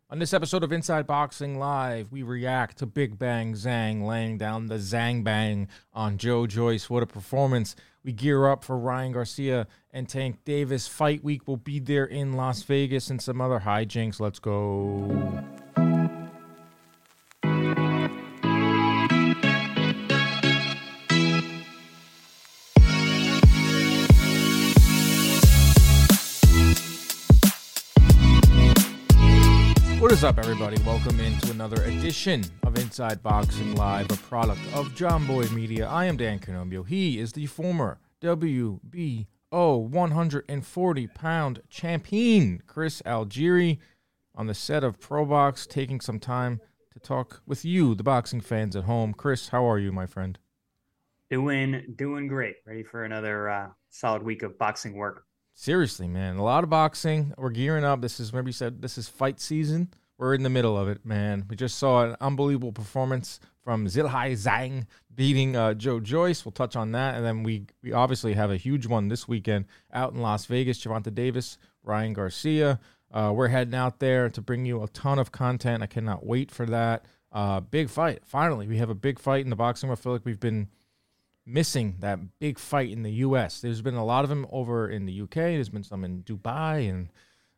On this episode of Inside Boxing Live, we react to Big Bang Zhang laying down the Zhang Bang on Joe Joyce. What a performance. We gear up for Ryan Garcia and Tank Davis. Fight week will be there in Las Vegas and some other hijinks. Let's go. What is up, everybody? Welcome into another edition of Inside Boxing Live, a product of John Boy Media. I am Dan Canombio. He is the former WBO 140-pound champion, Chris Algieri, on the set of ProBox, taking some time to talk with you, the boxing fans at home. Chris, how are you, my friend? Doing great. Ready for another solid week of boxing work. Seriously, man, a lot of boxing. We're gearing up. This is, remember you said, this is fight season. We're in the middle of it, man. We just saw an unbelievable performance from Zhilei Zhang beating Joe Joyce. We'll touch on that. And then we obviously have a huge one this weekend out in Las Vegas. Gervonta Davis, Ryan Garcia. We're heading out there to bring you a ton of content. I cannot wait for that. Big fight. Finally, we have a big fight in the boxing world. I feel like we've been missing that big fight in the U.S. There's been a lot of them over in the U.K. There's been some in Dubai and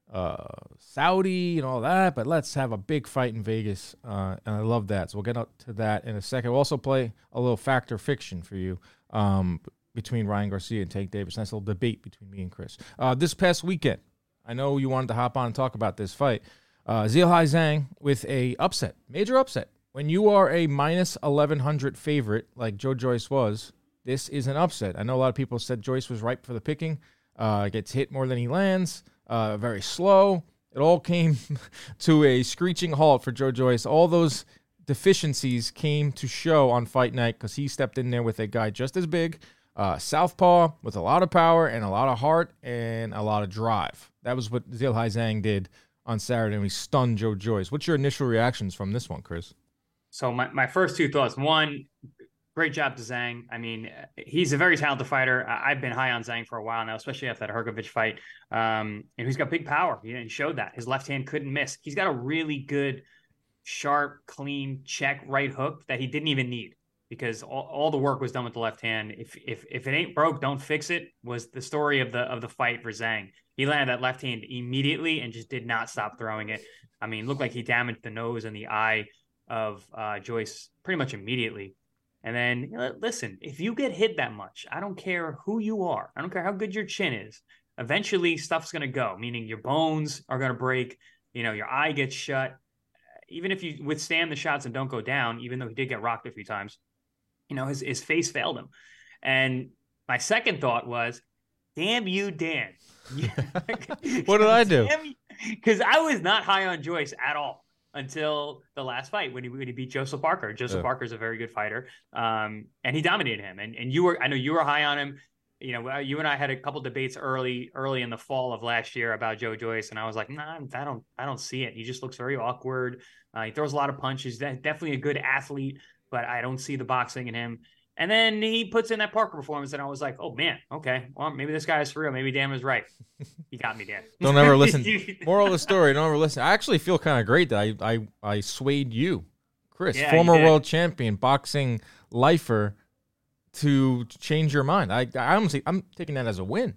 Saudi and all that, but let's have a big fight in Vegas, and I love that. So we'll get up to that in a second. We'll also play a little fact or fiction for you between Ryan Garcia and Tank Davis. Nice little debate between me and Chris. This past weekend, I know you wanted to hop on and talk about this fight. Zhilei Zhang with a upset, major upset. When you are a minus 1,100 favorite like Joe Joyce was, this is an upset. I know a lot of people said Joyce was ripe for the picking. Gets hit more than he lands. Very slow. It all came to a screeching halt for Joe Joyce. All those deficiencies came to show on fight night because he stepped in there with a guy just as big, southpaw with a lot of power and a lot of heart and a lot of drive. That was what Zhilei Zhang did on Saturday, and he stunned Joe Joyce. What's your initial reactions from this one, Chris? So my first two thoughts. One, great job to Zhang. I mean, he's a very talented fighter. I've been high on Zhang for a while now, especially after that Hrgović fight. And he's got big power. He showed that. His left hand couldn't miss. He's got a really good, sharp, clean check right hook that he didn't even need because all the work was done with the left hand. If it ain't broke, don't fix it was the story of the fight for Zhang. He landed that left hand immediately and just did not stop throwing it. I mean, looked like he damaged the nose and the eye of Joyce pretty much immediately. And then, listen, if you get hit that much, I don't care who you are. I don't care how good your chin is. Eventually, stuff's going to go, meaning your bones are going to break. Your eye gets shut. Even if you withstand the shots and don't go down, even though he did get rocked a few times, his face failed him. And my second thought was, damn you, Dan. What did I do? Because I was not high on Joyce at all until the last fight when he beat Joseph Parker. Joseph Parker is a very good fighter, and he dominated him. And I know you were high on him. You and I had a couple debates early in the fall of last year about Joe Joyce, and I was like, nah, I don't see it. He just looks very awkward. He throws a lot of punches. Definitely a good athlete, but I don't see the boxing in him. And then he puts in that Parker performance, and I was like, oh, man, okay. Well, maybe this guy is for real. Maybe Dan was right. You got me, Dan. Don't ever listen. Moral of the story, don't ever listen. I actually feel kind of great that I swayed you, Chris, former world champion, boxing lifer, to change your mind. I'm taking that as a win.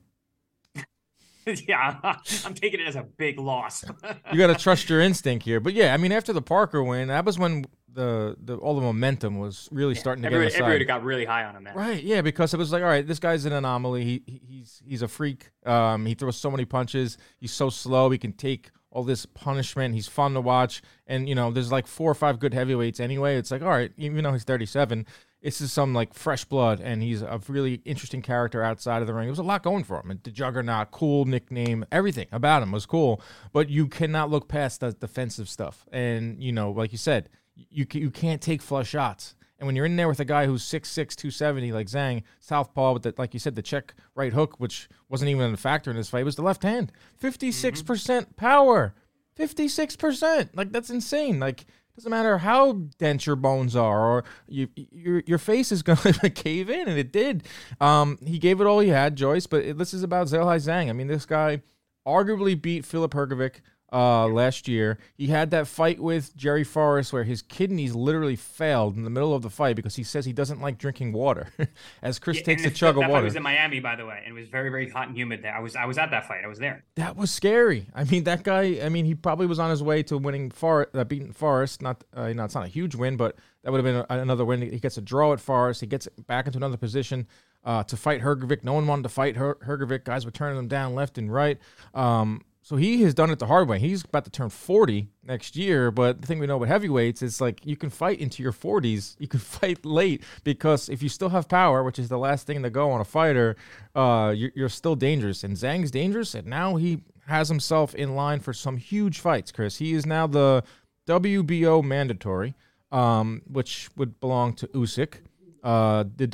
Yeah, I'm taking it as a big loss. You got to trust your instinct here. But, yeah, I mean, after the Parker win, that was when all the momentum was really starting to get aside. Everybody got really high on him, man. Right, yeah, because it was like, all right, this guy's an anomaly. He's a freak. He throws so many punches. He's so slow. He can take all this punishment. He's fun to watch. And, there's like 4 or 5 good heavyweights anyway. It's like, all right, even though he's 37, this is some like fresh blood, and he's a really interesting character outside of the ring. There was a lot going for him. And the Juggernaut, cool nickname, everything about him was cool. But you cannot look past the defensive stuff. And, like you said, you can't take flush shots. And when you're in there with a guy who's 6'6", 270 like Zhang, southpaw with like you said, the check right hook, which wasn't even a factor in this fight, it was the left hand. 56% power. 56%. Like, that's insane. Like, doesn't matter how dense your bones are, or your face is going to cave in, and it did. He gave it all he had, Joyce, but this is about Zhilei Zhang. I mean, this guy arguably beat Filip Hrgović. last year. He had that fight with Jerry Forrest where his kidneys literally failed in the middle of the fight because he says he doesn't like drinking water. As Chris takes a chug of that water. fight was in Miami, by the way, and it was very, very hot and humid there. I was at that fight. I was there. That was scary. I mean, that guy. I mean, he probably was on his way to winning beating Forrest. Not, it's not a huge win, but that would have been another win. He gets a draw at Forrest. He gets back into another position to fight Hrgovic. No one wanted to fight Hrgovic. Guys were turning him down left and right. So he has done it the hard way. He's about to turn 40 next year, but the thing we know about heavyweights is like you can fight into your 40s. You can fight late because if you still have power, which is the last thing to go on a fighter, you're still dangerous. And Zhang's dangerous, and now he has himself in line for some huge fights, Chris. He is now the WBO mandatory, which would belong to Usyk. The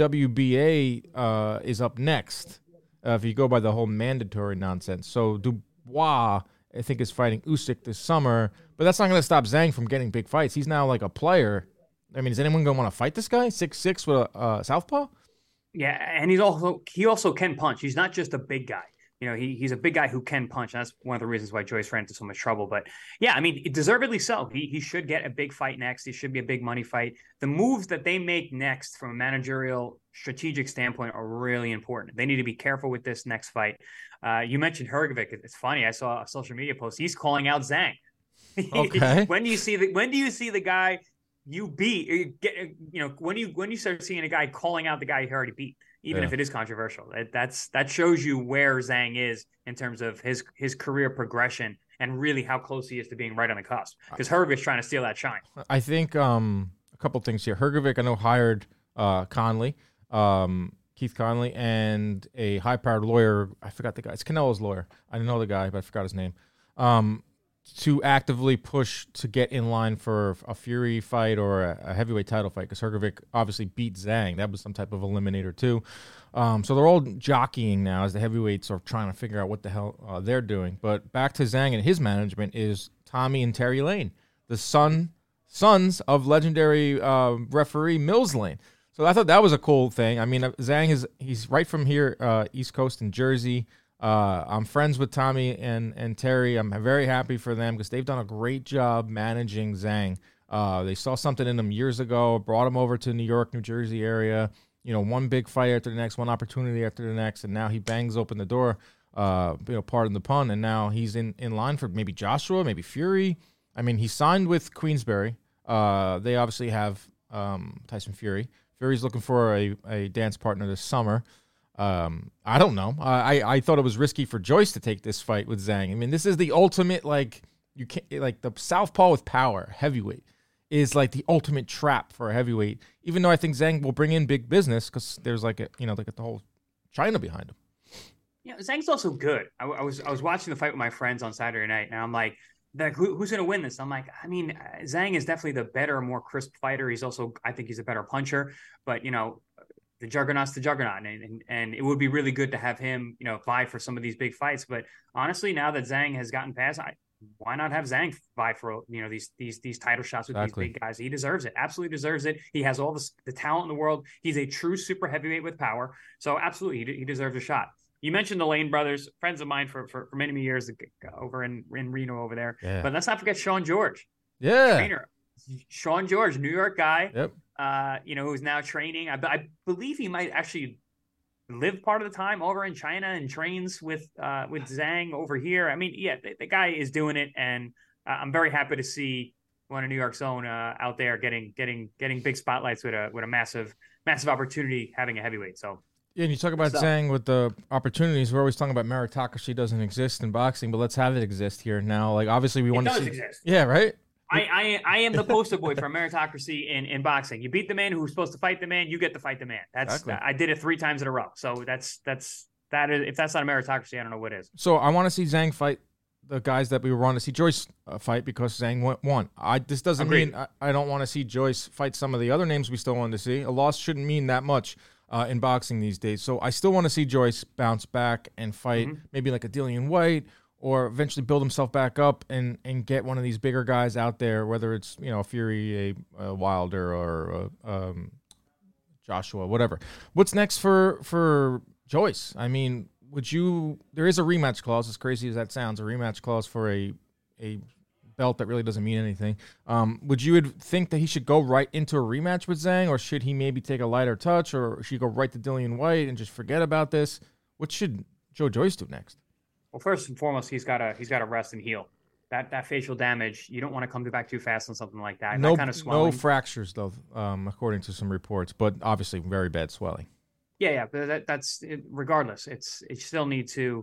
WBA is up next if you go by the whole mandatory nonsense. So Dubois, I think, is fighting Usyk this summer, but that's not going to stop Zhang from getting big fights. He's now like a player. I mean, is anyone going to want to fight this guy? 6'6" with a southpaw? Yeah, and he also can punch. He's not just a big guy. He's a big guy who can punch. And that's one of the reasons why Joyce ran into so much trouble. But yeah, I mean, deservedly so. He should get a big fight next. He should be a big money fight. The moves that they make next from a managerial strategic standpoint are really important. They need to be careful with this next fight. You mentioned Hrgovic. It's funny. I saw a social media post. He's calling out Zhang. Okay. When do you see the guy you beat? When you start seeing a guy calling out the guy you already beat? Even if it is controversial, that shows you where Zhang is in terms of his career progression and really how close he is to being right on the cusp. Because Hrgovic's trying to steal that shine. I think a couple things here. Hrgovic, I know, hired Conley, Keith Conley, and a high-powered lawyer. I forgot the guy. It's Canelo's lawyer. I know the guy, but I forgot his name. To actively push to get in line for a Fury fight or a heavyweight title fight, because Hrgovic obviously beat Zhang. That was some type of eliminator too. So they're all jockeying now as the heavyweights are trying to figure out what the hell they're doing. But back to Zhang and his management is Tommy and Terry Lane, the sons of legendary referee Mills Lane. So I thought that was a cool thing. I mean, Zhang he's right from here, East Coast in Jersey. I'm friends with Tommy and Terry. I'm very happy for them because they've done a great job managing Zhang. They saw something in him years ago, brought him over to New York, New Jersey area, one big fight after the next, one opportunity after the next, and now he bangs open the door, pardon the pun, and now he's in line for maybe Joshua, maybe Fury. I mean, he signed with Queensberry. They obviously have Tyson Fury. Fury's looking for a dance partner this summer. I don't know. I thought it was risky for Joyce to take this fight with Zhang. I mean, this is the ultimate, you can't, the southpaw with power, heavyweight, is like the ultimate trap for a heavyweight. Even though I think Zhang will bring in big business because there's the whole China behind him. Yeah, Zhang's also good. I was watching the fight with my friends on Saturday night, and I'm like, who's going to win this? I'm like, I mean, Zhang is definitely the better, more crisp fighter. He's also, I think he's a better puncher, but the juggernaut's the juggernaut, and it would be really good to have him, vie for some of these big fights. But honestly, now that Zhang has gotten past, why not have Zhang vie for these title shots with these big guys? He deserves it, absolutely deserves it. He has all the talent in the world. He's a true super heavyweight with power, so absolutely he deserves a shot. You mentioned the Lane brothers, friends of mine for many, many years over in Reno over there. Yeah. But let's not forget Sean George, trainer. Sean George, New York guy. Yep. Who's now training. I believe he might actually live part of the time over in China and trains with Zhang over here. I mean, yeah, the guy is doing it, and I'm very happy to see one of New York's own out there getting big spotlights with a massive opportunity having a heavyweight. So. Yeah, and you talk about Zhang with the opportunities. We're always talking about meritocracy doesn't exist in boxing, but let's have it exist here now. Like, obviously, we want to see. It does exist. Yeah, right. I am the poster boy for meritocracy in boxing. You beat the man who's supposed to fight the man, you get to fight the man. Exactly. I did it 3 times in a row. So that is, if that's not a meritocracy, I don't know what is. So I want to see Zhang fight the guys that we want to see Joyce fight because Zhang won. This doesn't mean I don't want to see Joyce fight some of the other names we still want to see. A loss shouldn't mean that much in boxing these days. So I still want to see Joyce bounce back and fight maybe like a Dillian White, or eventually build himself back up and get one of these bigger guys out there, whether it's, a Fury, a Wilder, or Joshua, whatever. What's next for Joyce? I mean, there is a rematch clause, as crazy as that sounds, a rematch clause for a a belt that really doesn't mean anything. Would you think that he should go right into a rematch with Zhang, or should he maybe take a lighter touch, or should he go right to Dillian White and just forget about this? What should Joe Joyce do next? Well, first and foremost, he's got to rest and heal. That facial damage, you don't want to come back too fast on something like that. No, that kind of swelling. No fractures though, according to some reports, but obviously very bad swelling. Yeah, but that's it, regardless. You still need to,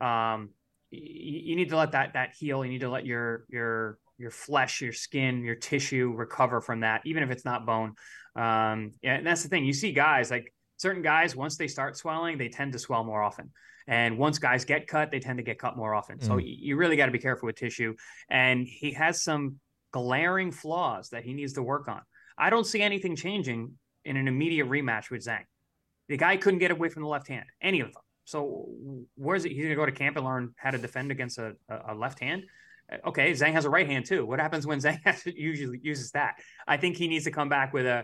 you need to let that heal. You need to let your flesh, your skin, your tissue recover from that, even if it's not bone. And that's the thing. You see guys like certain guys, once they start swelling, they tend to swell more often. And once guys get cut, they tend to get cut more often. So you really got to be careful with tissue. And he has some glaring flaws that he needs to work on. I don't see anything changing in an immediate rematch with Zhang. The guy couldn't get away from the left hand, any of them. So where's it? He's going to go to camp and learn how to defend against a left hand. Okay, Zhang has a right hand too. What happens when Zhang usually uses that? I think he needs to come back with a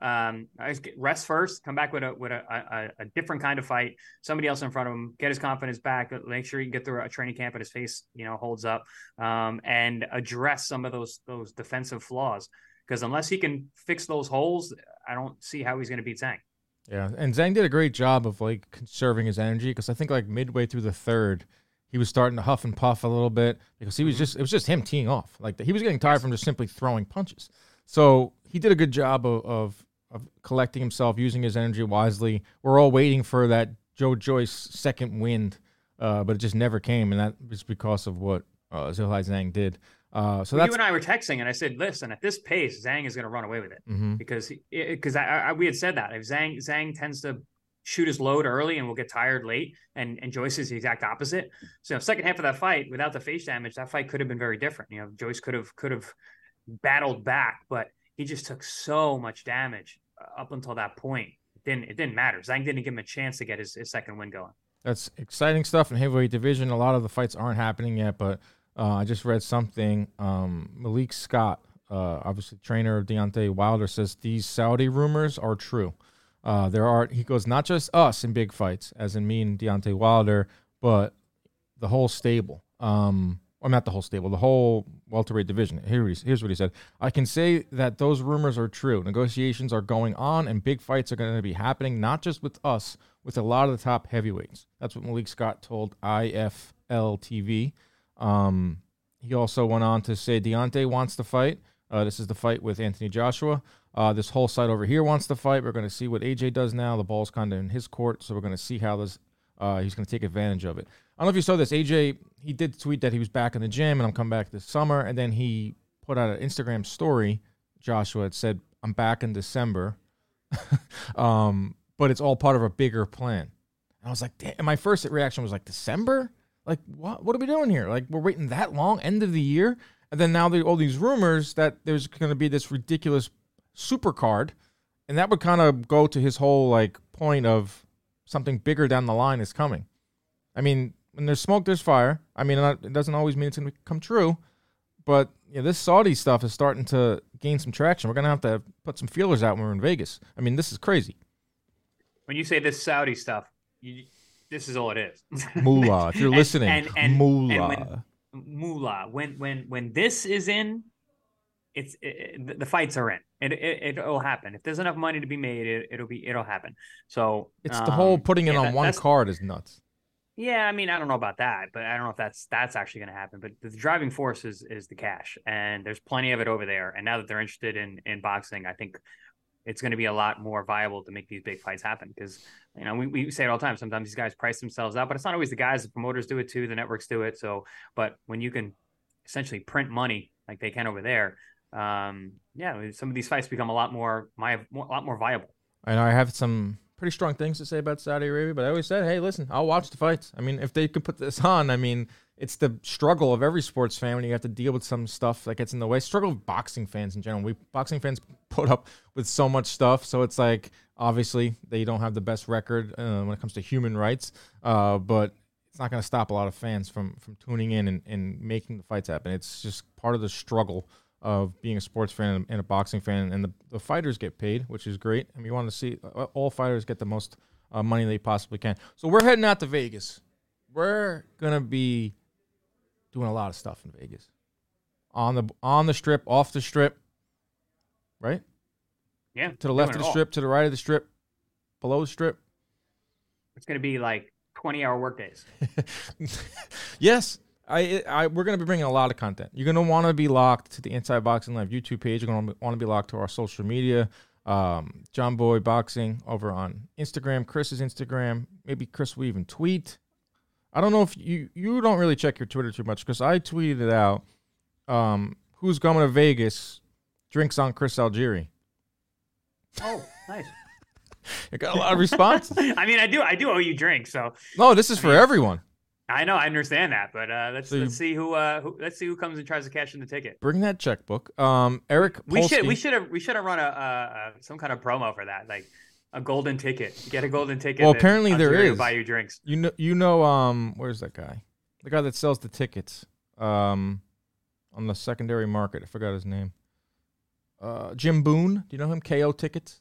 rest first, come back with a different kind of fight, somebody else in front of him, get his confidence back, make sure he can get through a training camp and his face, holds up, and address some of those defensive flaws. Because unless he can fix those holes, I don't see how he's going to beat Zhang. Yeah, and Zhang did a great job of conserving his energy, because I think midway through the third, he was starting to huff and puff a little bit, because it was just him teeing off. He was getting tired from just simply throwing punches. So he did a good job of collecting himself, using his energy wisely. We're all waiting for that Joe Joyce second wind, but it just never came, and that was because of what Zhilei Zhang did. So you and I were texting, and I said, "Listen, at this pace, Zhang is going to run away with it because we had said that if Zhang tends to shoot his load early and will get tired late, and Joyce is the exact opposite. So second half of that fight, without the face damage, that fight could have been very different. Joyce could have battled back, but he just took so much damage up until that point. It didn't matter. Zhang didn't give him a chance to get his second win going. That's exciting stuff in heavyweight division. A lot of the fights aren't happening yet, but I just read something. Malik Scott, obviously trainer of Deontay Wilder, says these Saudi rumors are true. He goes, not just us in big fights, as in me and Deontay Wilder, but the whole stable. Or not the whole stable, the whole welterweight division. Here's what he said. I can say that those rumors are true. Negotiations are going on, and big fights are going to be happening, not just with us, with a lot of the top heavyweights. That's what Malik Scott told IFL TV. He also went on to say Deontay wants to fight. This is the fight with Anthony Joshua. This whole side over here wants to fight. We're going to see what AJ does now. The ball's kind of in his court, so we're going to see how this. He's going to take advantage of it. I don't know if you saw this. AJ, he did tweet that he was back in the gym and I'm coming back this summer, and then he put out an Instagram story. Joshua, it said, "I'm back in December," but it's all part of a bigger plan. And I was like, damn. And my first reaction was December? What are we doing here? We're waiting that long, end of the year? And then now all these rumors that there's going to be this ridiculous super card, and that would kind of go to his whole point of something bigger down the line is coming. I mean, when there's smoke, there's fire. I mean, it doesn't always mean it's going to come true, but this Saudi stuff is starting to gain some traction. We're going to have to put some feelers out when we're in Vegas. I mean, this is crazy. When you say this Saudi stuff, this is all it is. Moolah, if you're listening, moolah. Moolah. When this is in, the fights are in. It'll happen. If there's enough money to be made, it'll happen. So it's the whole putting it on one card is nuts. Yeah, I mean, I don't know about that, but I don't know if that's actually going to happen. But the driving force is the cash, and there's plenty of it over there. And now that they're interested in boxing, I think it's going to be a lot more viable to make these big fights happen, because we say it all the time. Sometimes these guys price themselves out, but it's not always the guys. The promoters do it too. The networks do it. So, but when you can essentially print money like they can over there, some of these fights become a lot more viable. And I have some pretty strong things to say about Saudi Arabia, but I always said, hey, listen, I'll watch the fights. I mean, if they could put this on, I mean, it's the struggle of every sports fan when you have to deal with some stuff that gets in the way. Struggle of boxing fans in general. Boxing fans put up with so much stuff, so it's obviously they don't have the best record when it comes to human rights, but it's not going to stop a lot of fans from tuning in and making the fights happen. It's just part of the struggle of being a sports fan and a boxing fan, and the fighters get paid, which is great. I mean, you want to see all fighters get the most money they possibly can. So we're heading out to Vegas. We're going to be doing a lot of stuff in Vegas. on the strip, off the strip, right? Yeah. To the left of the strip, to the right of the strip, below the strip. It's going to be like 20-hour workdays. Yes. We're going to be bringing a lot of content. You're going to want to be locked to the Inside Boxing Live YouTube page. You're going to want to be locked to our social media. John Boy Boxing over on Instagram, Chris's Instagram. Maybe Chris will even tweet. I don't know if you don't really check your Twitter too much because I tweeted it out. Who's going to Vegas? Drinks on Chris Algieri. Oh, nice. It got a lot of responses. I mean, I do owe you drinks, so. No, this is for everyone. I know, I understand that, but let's see who comes and tries to cash in the ticket. Bring that checkbook. Eric Polsky. We should have run a some kind of promo for that, like a golden ticket. Get a golden ticket. Well, apparently there is. Buy you drinks. You know where's that guy? The guy that sells the tickets on the secondary market. I forgot his name. Jim Boone. Do you know him? KO Tickets.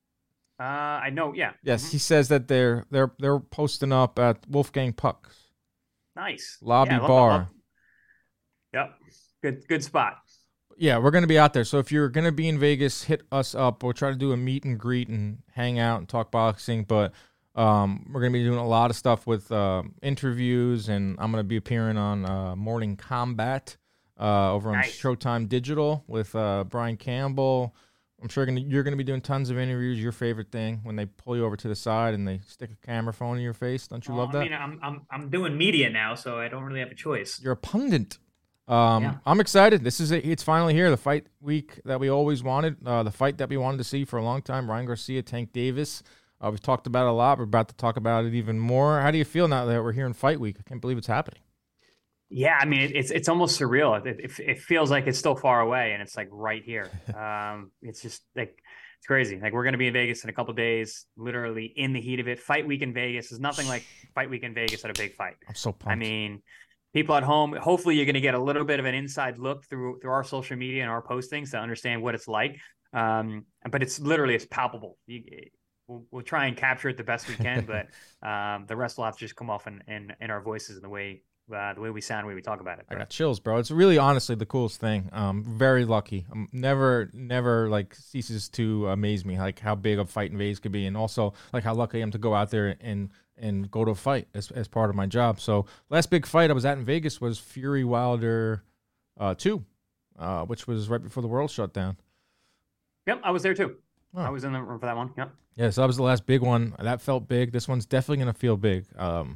I know. Yeah. Yes, He says that they're posting up at Wolfgang Puck's. Nice. Lobby bar. Yep. Good spot. Yeah, we're going to be out there. So if you're going to be in Vegas, hit us up. We'll try to do a meet and greet and hang out and talk boxing. But we're going to be doing a lot of stuff with interviews, and I'm going to be appearing on Morning Combat over on Showtime Digital with Brian Campbell. I'm sure you're going to be doing tons of interviews. Your favorite thing, when they pull you over to the side and they stick a camera phone in your face. Don't you love that? I mean, I'm doing media now, so I don't really have a choice. You're a pundit. I'm excited. It's finally here. The fight week that we always wanted. The fight that we wanted to see for a long time. Ryan Garcia, Tank Davis. We've talked about it a lot. We're about to talk about it even more. How do you feel now that we're here in fight week? I can't believe it's happening. Yeah, I mean, it's almost surreal. It feels like it's still far away, and it's like right here. It's just like it's crazy. Like we're going to be in Vegas in a couple of days, literally in the heat of it. Fight week in Vegas is nothing like fight week in Vegas at a big fight. I'm so pumped. I mean, people at home, hopefully you're going to get a little bit of an inside look through our social media and our postings to understand what it's like. But it's palpable. We'll try and capture it the best we can, but the rest will have to just come off in our voices and the way we sound, the way we talk about it. I got chills, bro. It's really honestly the coolest thing. Very lucky. Never like ceases to amaze me, like how big a fight in Vegas could be, and also like how lucky I am to go out there and go to a fight as part of my job. So last big fight I was at in Vegas was Fury Wilder 2, which was right before the world shut down. Yep, I was there too. Oh. I was in the room for that one. Yep. Yeah, so that was the last big one. That felt big. This one's definitely gonna feel big.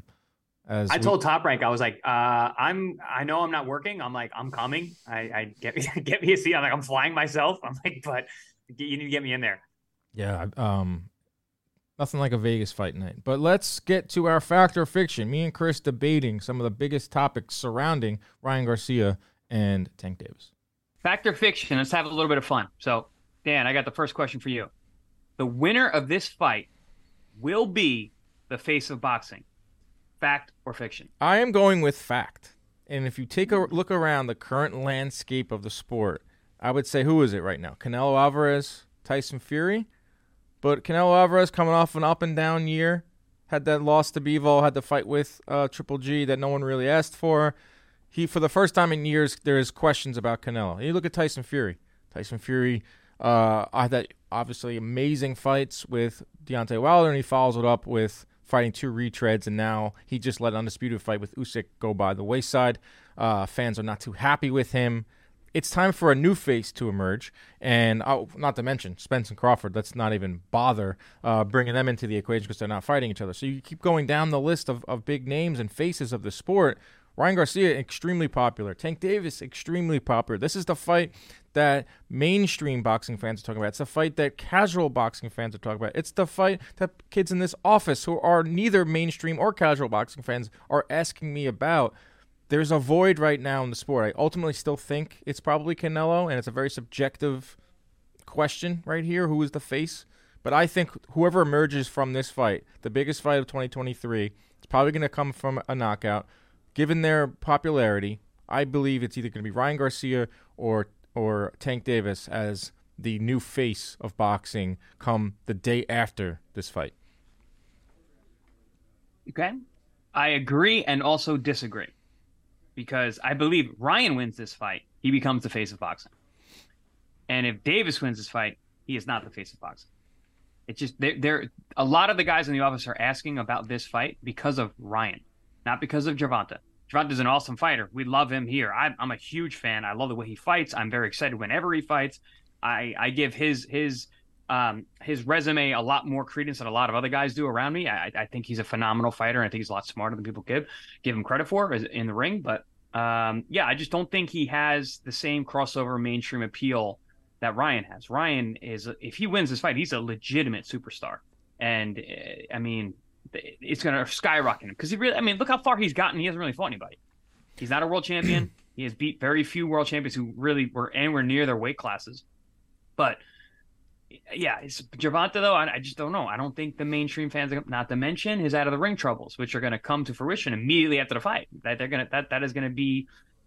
I told Top Rank, I was like, I know I'm not working. I'm like, I'm coming. I get me a seat. I'm like, I'm flying myself. I'm like, but you need to get me in there. Yeah. Nothing like a Vegas fight night. But let's get to our fact or fiction. Me and Chris debating some of the biggest topics surrounding Ryan Garcia and Tank Davis. Fact or fiction? Let's have a little bit of fun. So, Dan, I got the first question for you. The winner of this fight will be the face of boxing. Fact or fiction? I am going with fact. And if you take a look around the current landscape of the sport, I would say, who is it right now? Canelo Alvarez, Tyson Fury? But Canelo Alvarez coming off an up and down year, had that loss to Bivol, had the fight with Triple G that no one really asked for. For the first time in years, there's questions about Canelo. And you look at Tyson Fury. Tyson Fury had that obviously amazing fights with Deontay Wilder, and he follows it up with fighting 2 retreads, and now he just let Undisputed fight with Usyk go by the wayside. Fans are not too happy with him. It's time for a new face to emerge, and not to mention Spence and Crawford. Let's not even bother bringing them into the equation because they're not fighting each other. So you keep going down the list of big names and faces of the sport. Ryan Garcia, extremely popular. Tank Davis, extremely popular. This is the fight that mainstream boxing fans are talking about. It's the fight that casual boxing fans are talking about. It's the fight that kids in this office who are neither mainstream or casual boxing fans are asking me about. There's a void right now in the sport. I ultimately still think it's probably Canelo, and it's a very subjective question right here, who is the face. But I think whoever emerges from this fight, the biggest fight of 2023, it's probably going to come from a knockout. Given their popularity, I believe it's either going to be Ryan Garcia or Tank Davis as the new face of boxing come the day after this fight. Okay. I agree and also disagree. because I believe Ryan wins this fight, he becomes the face of boxing. And if Davis wins this fight, he is not the face of boxing. It's just they're a lot of the guys in the office are asking about this fight because of Ryan, not because of Gervonta. Gervonta's an awesome fighter. We love him here. I'm a huge fan. I love the way he fights. I'm very excited whenever he fights. I give his resume a lot more credence than a lot of other guys do around me. I think he's a phenomenal fighter, and I think he's a lot smarter than people give him credit for in the ring. But I just don't think he has the same crossover mainstream appeal that Ryan has. Ryan is, if he wins this fight, he's a legitimate superstar. And I mean, it's going to skyrocket him because look how far he's gotten. He hasn't really fought anybody. He's not a world champion. He has beat very few world champions who really were anywhere near their weight classes. But yeah, it's Gervonta though. I just don't know. I don't think the mainstream fans, not to mention his out of the ring troubles, which are going to come to fruition immediately after the fight. That is going to be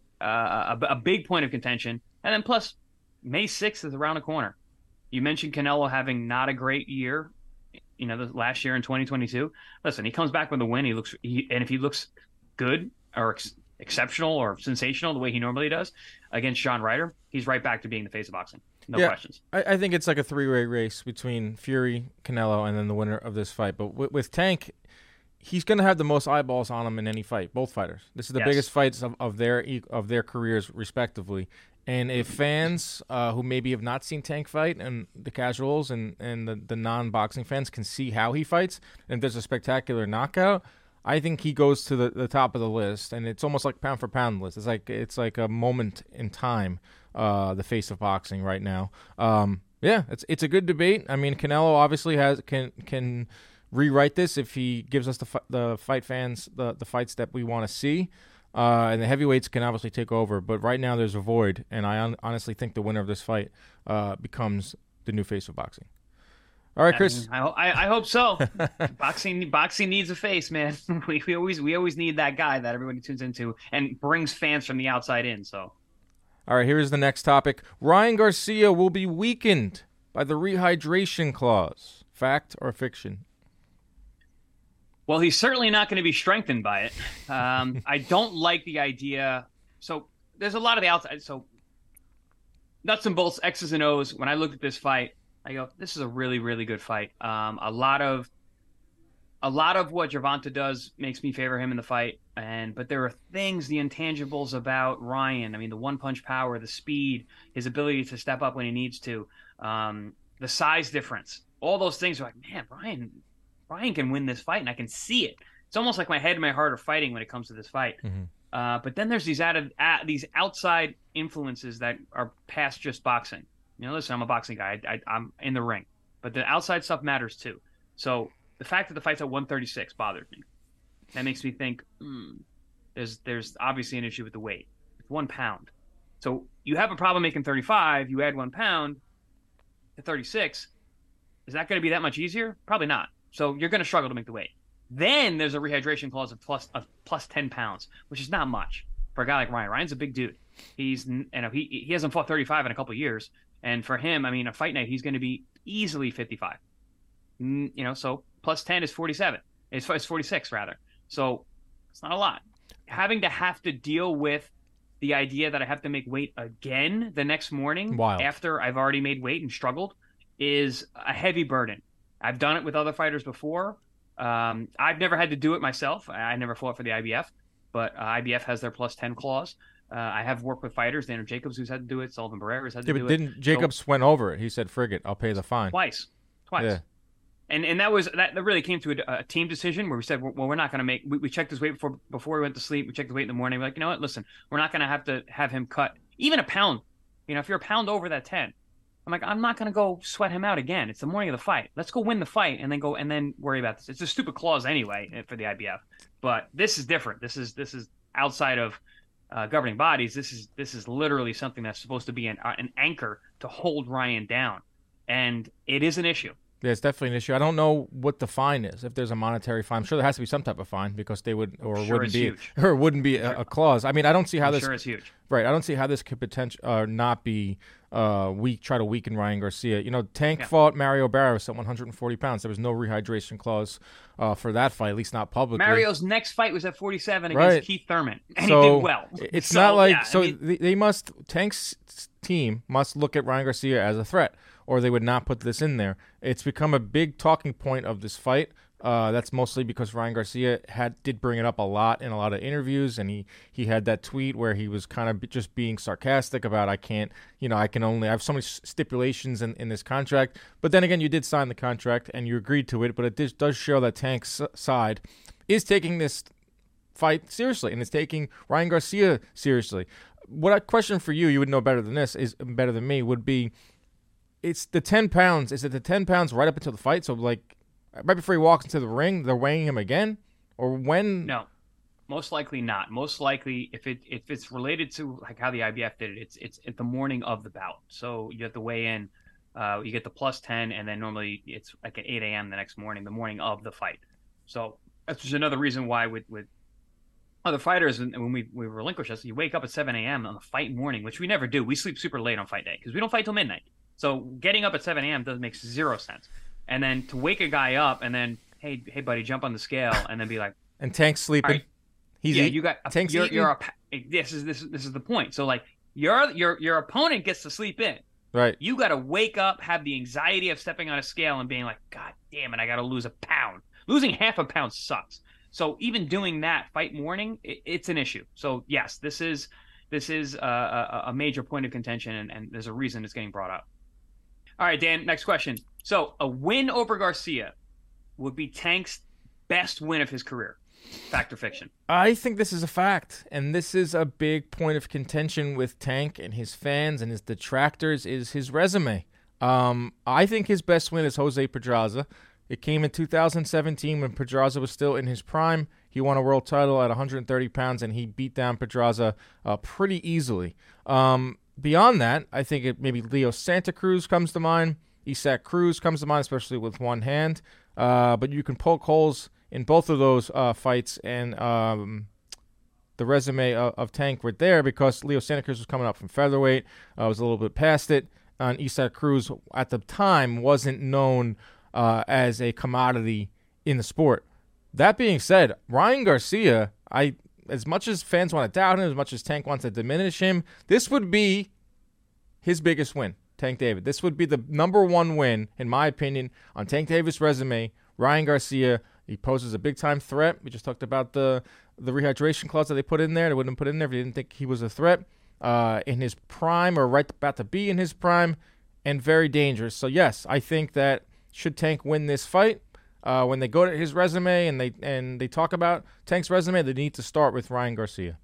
a big point of contention. And then plus, May 6th is around the corner. You mentioned Canelo having not a great year, the last year in 2022. Listen, he comes back with a win. And if he looks good or exceptional or sensational the way he normally does against John Ryder, he's right back to being the face of boxing. No questions. I think it's like a three-way race between Fury, Canelo, and then the winner of this fight. But with Tank, he's going to have the most eyeballs on him in any fight. Both fighters. This is the biggest fights of their careers, respectively. And if fans who maybe have not seen Tank fight, and the casuals and the non-boxing fans can see how he fights, and if there's a spectacular knockout, I think he goes to the top of the list. And it's almost like pound for pound list. It's like a moment in time, the face of boxing right now. It's a good debate. I mean, Canelo obviously can rewrite this if he gives us the fight fans the fights that we want to see. And the heavyweights can obviously take over, but right now there's a void, and I honestly think the winner of this fight becomes the new face of boxing. All right, Chris. I hope so. Boxing needs a face, man. We always need that guy that everybody tunes into and brings fans from the outside in. So, all right, here's the next topic. Ryan Garcia will be weakened by the rehydration clause. Fact or fiction? Well, he's certainly not going to be strengthened by it. I don't like the idea. So there's a lot of the outside. So nuts and bolts, X's and O's. When I looked at this fight, I go, this is a really, really good fight. A lot of what Gervonta does makes me favor him in the fight. But there are things, the intangibles about Ryan. I mean, the one-punch power, the speed, his ability to step up when he needs to, the size difference. All those things are like, man, Ryan can win this fight, and I can see it. It's almost like my head and my heart are fighting when it comes to this fight. Mm-hmm. But then there's these outside influences that are past just boxing. Listen, I'm a boxing guy. I'm in the ring. But the outside stuff matters too. So the fact that the fight's at 136 bothers me. That makes me think, there's obviously an issue with the weight. It's 1 pound. So you have a problem making 35, you add 1 pound to 36. Is that going to be that much easier? Probably not. So you're going to struggle to make the weight. Then there's a rehydration clause of plus 10 pounds, which is not much for a guy like Ryan. Ryan's a big dude. He hasn't fought 35 in a couple of years. And for him, I mean, a fight night, he's going to be easily 55. So plus 10 is 47. It's 46 rather. So it's not a lot. Having to deal with the idea that I have to make weight again the next morning after I've already made weight and struggled is a heavy burden. I've done it with other fighters before. I've never had to do it myself. I never fought for the IBF, but IBF has their plus 10 clause. I have worked with fighters, Daniel Jacobs, who's had to do it, Sullivan Barrera's had to do it. Didn't Jacobs went over it? He said, "Frig it, I'll pay the fine." Twice. Yeah. And that really came to a team decision where we said, well, we're not going to make. We checked his weight before we went to sleep. We checked the weight in the morning. We're like, you know what? Listen, we're not going to have him cut even a pound. If you're a pound over that 10. I'm like, I'm not going to go sweat him out again. It's the morning of the fight. Let's go win the fight and then worry about this. It's a stupid clause anyway for the IBF, but this is different. This is outside of governing bodies. This is literally something that's supposed to be an anchor to hold Ryan down, and it is an issue. Yeah, it's definitely an issue. I don't know what the fine is. If there's a monetary fine, I'm sure there has to be some type of fine because they would or wouldn't be huge. Or wouldn't be a clause. I mean, I don't see how this. Sure, it's huge. Right. I don't see how this could potential not be try to weaken Ryan Garcia. You know, Tank fought Mario Barrios at 140 pounds. There was no rehydration clause for that fight, at least not publicly. Mario's next fight was at 47 against Keith Thurman, and he did well. It's not like they must Tank's team must look at Ryan Garcia as a threat, or they would not put this in there. It's become a big talking point of this fight. That's mostly because Ryan Garcia did bring it up a lot in a lot of interviews, and he had that tweet where he was kind of just being sarcastic about I have so many stipulations in this contract. But then again, you did sign the contract and you agreed to it, but it does show that Tank's side is taking this fight seriously and is taking Ryan Garcia seriously. What a question for you would know better than me, would be, it's the 10 pounds. Is it the 10 pounds right up until the fight? So like, right before he walks into the ring, they're weighing him again? Or when? No, most likely not. Most likely, if it's related to like how the IBF did it, it's at the morning of the bout. So you have to weigh in. You get the plus 10, and then normally it's like at 8 a.m. the next morning, the morning of the fight. So that's just another reason why with other fighters, and when we relinquish us, you wake up at 7 a.m. on the fight morning, which we never do. We sleep super late on fight day because we don't fight till midnight. So getting up at 7 a.m. doesn't make zero sense. And then to wake a guy up and then, hey, buddy, jump on the scale, and then be like, and Tank's sleeping. Right, you got Tank's this is the point. So like your opponent gets to sleep in. Right. You got to wake up, have the anxiety of stepping on a scale and being like, God damn it, I got to lose a pound. Losing half a pound sucks. So even doing that fight morning, it's an issue. So yes, this is a major point of contention, and there's a reason it's getting brought up. All right, Dan, next question. So a win over Garcia would be Tank's best win of his career. Fact or fiction? I think this is a fact, and this is a big point of contention with Tank and his fans and his detractors is his resume. I think his best win is Jose Pedraza. It came in 2017 when Pedraza was still in his prime. He won a world title at 130 pounds, and he beat down Pedraza pretty easily. Beyond that, I think maybe Leo Santa Cruz comes to mind. Isaac Cruz comes to mind, especially with one hand. But you can poke holes in both of those fights, and the resume of Tank right there, because Leo Santa Cruz was coming up from featherweight, was a little bit past it, and Isaac Cruz at the time wasn't known as a commodity in the sport. That being said, Ryan Garcia, as much as fans want to doubt him, as much as Tank wants to diminish him, this would be his biggest win, Tank Davis. This would be the number one win, in my opinion, on Tank Davis' resume. Ryan Garcia, he poses a big-time threat. We just talked about the rehydration clause that they put in there. They wouldn't put in there if they didn't think he was a threat. In his prime, or right about to be in his prime, and very dangerous. So, yes, I think that should Tank win this fight, when they go to his resume and they talk about Tank's resume, they need to start with Ryan Garcia.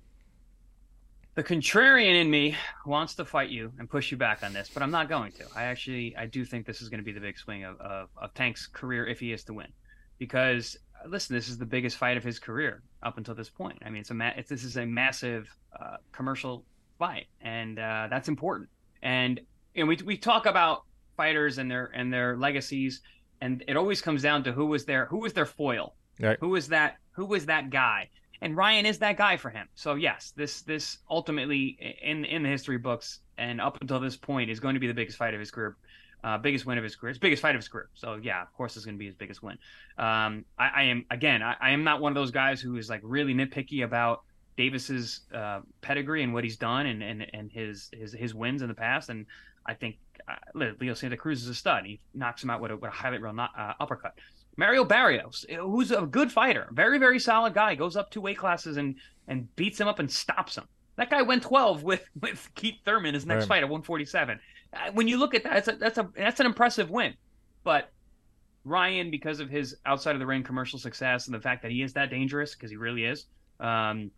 The contrarian in me wants to fight you and push you back on this, but I'm not going to. I do think this is going to be the big swing of Tank's career if he is to win, because listen, this is the biggest fight of his career up until this point. I mean, this is a massive commercial fight, and that's important. And we talk about fighters and their legacies, and it always comes down to who was their foil, right? Who was that guy? And Ryan is that guy for him. So yes, this ultimately in the history books and up until this point is going to be the biggest fight of his career, biggest win of his career, his biggest fight of his career. So yeah, of course it's going to be his biggest win. I am not one of those guys who is like really nitpicky about Davis's pedigree and what he's done and his wins in the past. And I think Leo Santa Cruz is a stud. He knocks him out with a highlight reel uppercut. Mario Barrios, who's a good fighter, very, very solid guy, goes up 2 weight classes and beats him up and stops him. That guy went 12 with Keith Thurman, his next fight at 147. When you look at that, that's an impressive win. But Ryan, because of his outside of the ring commercial success and the fact that he is that dangerous, because he really is, I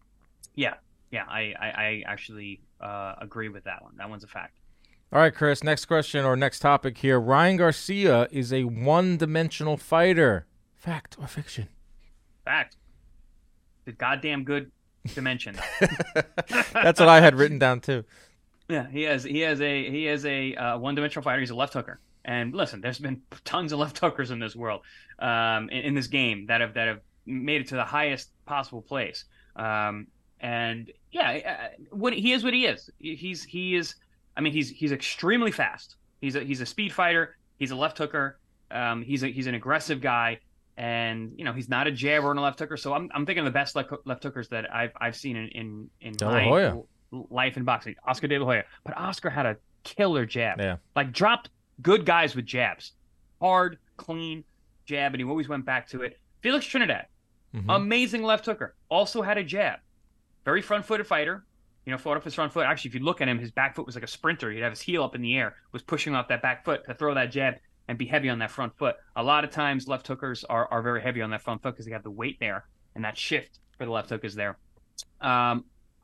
actually agree with that one. That one's a fact. All right, Chris, next question or next topic here. Ryan Garcia is a one-dimensional fighter. Fact or fiction? Fact. The goddamn good dimension. That's what I had written down too. Yeah, he is a one-dimensional fighter. He's a left hooker. And listen, there's been tons of left hookers in this world, in this game that have made it to the highest possible place. And yeah, what he is, what he is. He is. I mean, he's extremely fast. He's a speed fighter. He's a left hooker. He's an aggressive guy, and he's not a jabber and a left hooker. So I'm thinking of the best left hookers that I've seen in my life in boxing. Oscar De La Hoya, but Oscar had a killer jab. Yeah, like dropped good guys with jabs, hard, clean jab, and he always went back to it. Felix Trinidad, amazing left hooker, also had a jab. Very front-footed fighter. Fought off his front foot. Actually, if you look at him, his back foot was like a sprinter. He'd have his heel up in the air, was pushing off that back foot to throw that jab and be heavy on that front foot. A lot of times, left hookers are very heavy on that front foot because they have the weight there, and that shift for the left hook is there. Miguel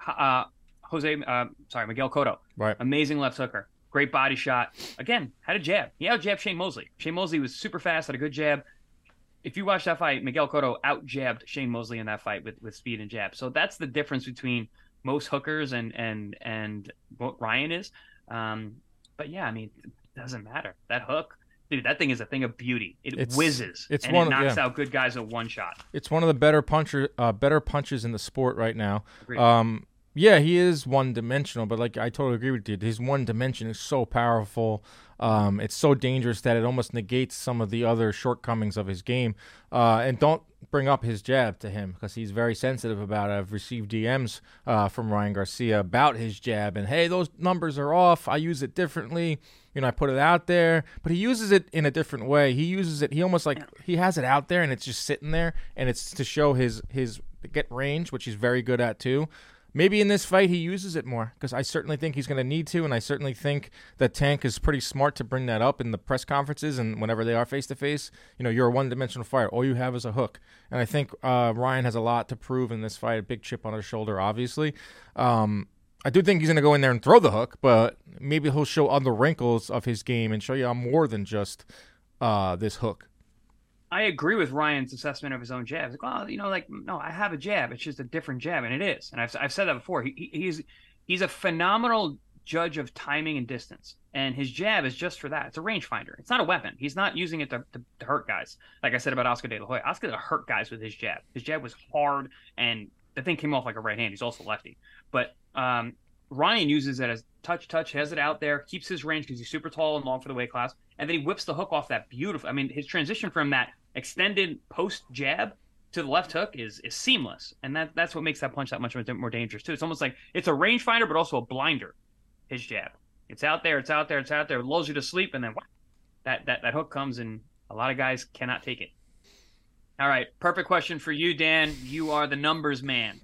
Cotto. Right. Amazing left hooker. Great body shot. Again, had a jab. He out-jabbed Shane Mosley. Shane Mosley was super fast, had a good jab. If you watch that fight, Miguel Cotto out-jabbed Shane Mosley in that fight with speed and jab. So that's the difference between most hookers and what Ryan is. But yeah, I mean, it doesn't matter. That hook, dude, that thing is a thing of beauty. It whizzes and it knocks out good guys at one shot. It's one of the better punches in the sport right now. Agreed. Yeah, he is one-dimensional, but like I totally agree with you. His one dimension is so powerful. It's so dangerous that it almost negates some of the other shortcomings of his game. And don't bring up his jab to him because he's very sensitive about it. I've received DMs from Ryan Garcia about his jab and, hey, those numbers are off. I use it differently. I put it out there, but he uses it in a different way. He uses it. He almost like he has it out there and it's just sitting there, and it's to show his get range, which he's very good at too. Maybe in this fight he uses it more because I certainly think he's going to need to, and I certainly think that Tank is pretty smart to bring that up in the press conferences and whenever they are face-to-face. You're a one-dimensional fighter. All you have is a hook. And I think Ryan has a lot to prove in this fight, a big chip on his shoulder, obviously. I do think he's going to go in there and throw the hook, but maybe he'll show other wrinkles of his game and show you I'm more than just this hook. I agree with Ryan's assessment of his own jab. It's like, no, I have a jab. It's just a different jab, and it is. And I've said that before. He's a phenomenal judge of timing and distance, and his jab is just for that. It's a rangefinder. It's not a weapon. He's not using it to hurt guys. Like I said about Oscar De La Hoya, Oscar hurt guys with his jab. His jab was hard, and the thing came off like a right hand. He's also lefty, but Ryan uses it as touch, has it out there, keeps his range because he's super tall and long for the weight class, and then he whips the hook off that beautiful. I mean, his transition from that extended post jab to the left hook is seamless, and that's what makes that punch that much more dangerous too. It's almost like it's a rangefinder, but also a blinder. His jab, it's out there, it lulls you to sleep, and then that hook comes, and a lot of guys cannot take it. All right, perfect question for you, Dan. You are the numbers man.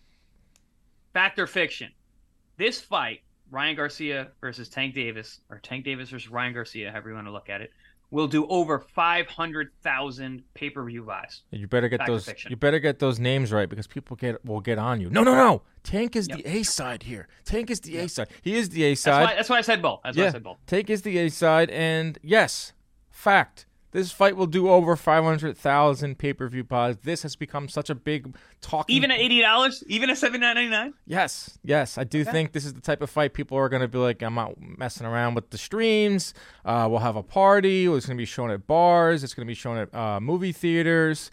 Fact or fiction? This fight, Ryan Garcia versus Tank Davis, or Tank Davis versus Ryan Garcia, however you want to look at it, will do over 500,000 pay-per-view buys. You better get those. You better get those names right because people will get on you. No. Tank is the A side here. Tank is the A side. He is the A side. That's why I said both. Why I said both. Tank is the A side, and yes, fact. This fight will do over 500,000 pay-per-view buys. This has become such a big talking. Even at $80, even at $79.99. Yes, I do think this is the type of fight people are going to be like, I'm not messing around with the streams. We'll have a party. It's going to be shown at bars. It's going to be shown at movie theaters.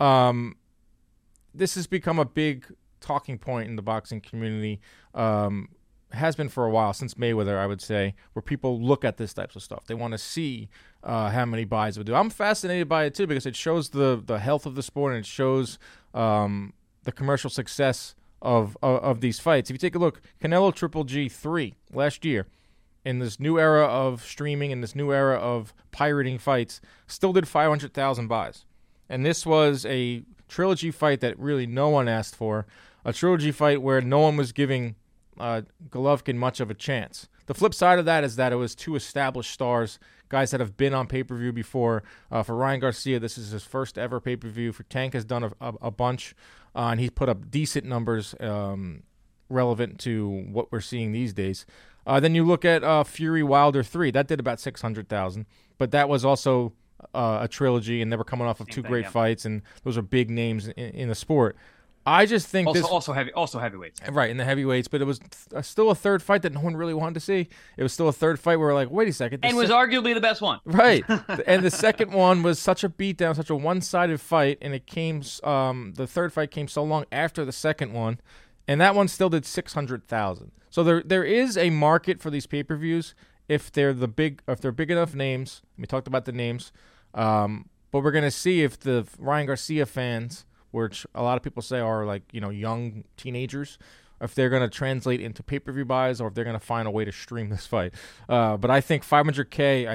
This has become a big talking point in the boxing community. Has been for a while, since Mayweather, I would say, where people look at this types of stuff. They want to see how many buys it would do. I'm fascinated by it too because it shows the health of the sport, and it shows the commercial success of these fights. If you take a look, Canelo Triple G 3 last year, in this new era of streaming, in this new era of pirating fights, still did 500,000 buys. And this was a trilogy fight that really no one asked for, a trilogy fight where no one was giving Golovkin much of a chance. The flip side of that is that it was two established stars, guys that have been on pay-per-view before. For Ryan Garcia, this is his first ever pay-per-view. For Tank has done a bunch, and he's put up decent numbers relevant to what we're seeing these days. Then you look at Fury Wilder 3. That did about 600,000, but that was also a trilogy, and they were coming off of two great fights, and those are big names in the sport. I just think also heavyweights, right, in the heavyweights, but it was still a third fight that no one really wanted to see. It was still a third fight where we're like, wait a second, and was arguably the best one, right? And the second one was such a beatdown, such a one-sided fight, and it came. The third fight came so long after the second one, And that one still did 600,000. So there is a market for these pay-per-views if they're big enough names. We talked about the names. But we're going to see if the Ryan Garcia fans, which a lot of people say are like, young teenagers, if they're going to translate into pay-per-view buys or if they're going to find a way to stream this fight. But I think 500K,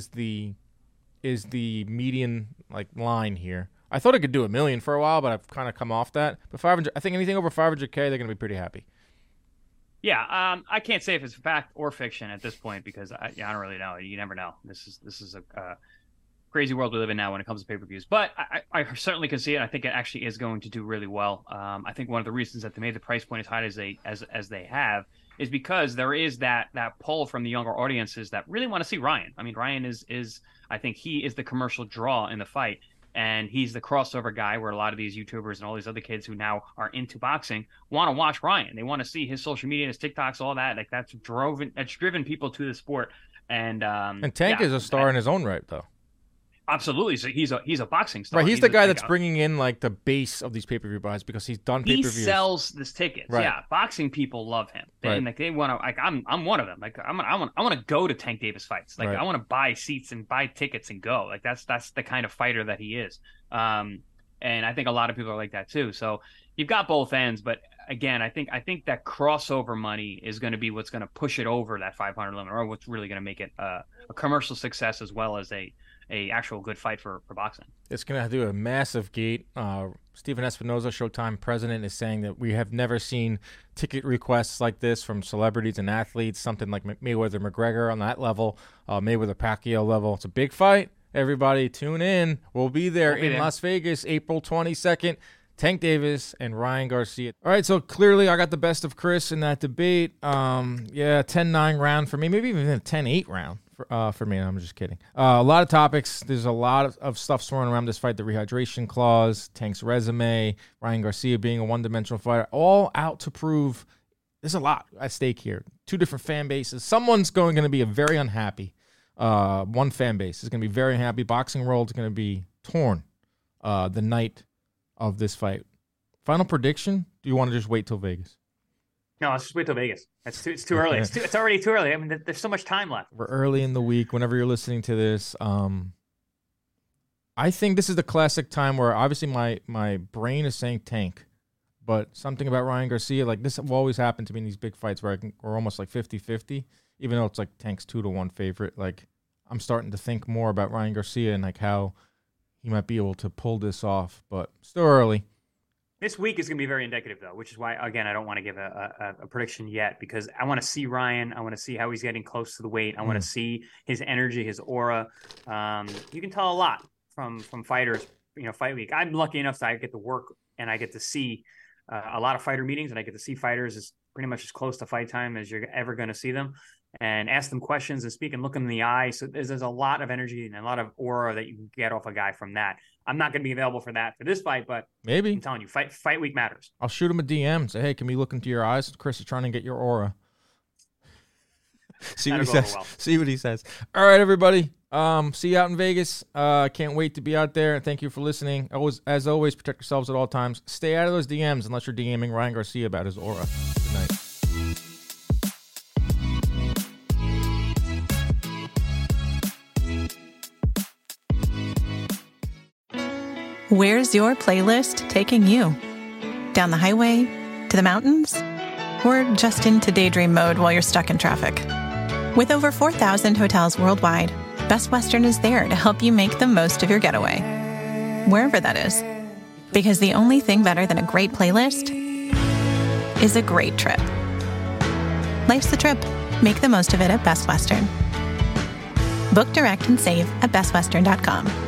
is the median line here. I thought it could do $1 million for a while, but I've kind of come off that. But 500, I think anything over 500K, they're going to be pretty happy. Yeah, I can't say if it's fact or fiction at this point because I don't really know. You never know. This is a crazy world we live in now when it comes to pay-per-views. But I certainly can see it. I think it actually is going to do really well. I think one of the reasons that they made the price point as high as they have is because there is that pull from the younger audiences that really want to see Ryan. I mean, Ryan is I think he is the commercial draw in the fight. And he's the crossover guy where a lot of these YouTubers and all these other kids who now are into boxing want to watch Ryan. They want to see his social media, his TikToks, all that. That's driven people to the sport. And Tank is a star in his own right, though. Absolutely. So he's a boxing star. Right. He's the guy that's bringing in the base of these pay-per-view buys because he's done pay-per-views. He sells this tickets. Right. Yeah. Boxing people love him. And they want to I'm one of them. I want to go to Tank Davis fights. I want to buy seats and buy tickets and go. That's the kind of fighter that he is. And I think a lot of people are like that too. So you've got both ends, but again, I think that crossover money is going to be what's going to push it over that 500 limit, or what's really going to make it a commercial success as well as a actual good fight for boxing. It's going to do a massive gate. Stephen Espinoza, Showtime president, is saying that we have never seen ticket requests like this from celebrities and athletes, something like Mayweather-McGregor on that level, Mayweather-Pacquiao level. It's a big fight. Everybody tune in. We'll be there in Las Vegas, April 22nd. Tank Davis and Ryan Garcia. All right, so clearly I got the best of Chris in that debate. 10-9 round for me, maybe even a 10-8 round for me. I'm just kidding. A lot of topics. There's a lot of stuff swirling around this fight. The rehydration clause, Tank's resume, Ryan Garcia being a one-dimensional fighter, all out to prove there's a lot at stake here. Two different fan bases. Someone's going to be very unhappy. One fan base is going to be very happy. Boxing world is going to be torn the night of this fight. Final prediction? Do you want to just wait till Vegas? No, let's just wait till Vegas. It's too early. It's already too early. I mean, there's so much time left. We're early in the week. Whenever you're listening to this, I think this is the classic time where obviously my brain is saying Tank, but something about Ryan Garcia, this will always happen to me in these big fights where we're almost 50-50, even though it's Tank's 2-1 favorite. I'm starting to think more about Ryan Garcia and how he might be able to pull this off, but still early. This week is going to be very indicative, though, which is why, again, I don't want to give a prediction yet because I want to see Ryan. I want to see how he's getting close to the weight. I want to see his energy, his aura. You can tell a lot from fighters, fight week. I'm lucky enough that I get to work and I get to see a lot of fighter meetings, and I get to see fighters as pretty much as close to fight time as you're ever going to see them, and ask them questions and speak and look them in the eye. So there's a lot of energy and a lot of aura that you can get off a guy from that. I'm not going to be available for that for this fight, but maybe. I'm telling you, fight week matters. I'll shoot him a DM and say, hey, can we look into your eyes? Chris is trying to get your aura. See what he says. Well. See what he says. All right, everybody. See you out in Vegas. Can't wait to be out there. Thank you for listening. As always, protect yourselves at all times. Stay out of those DMs unless you're DMing Ryan Garcia about his aura. Good night. Where's your playlist taking you? Down the highway? To the mountains? Or just into daydream mode while you're stuck in traffic? With over 4,000 hotels worldwide, Best Western is there to help you make the most of your getaway, wherever that is. Because the only thing better than a great playlist is a great trip. Life's the trip. Make the most of it at Best Western. Book direct and save at bestwestern.com.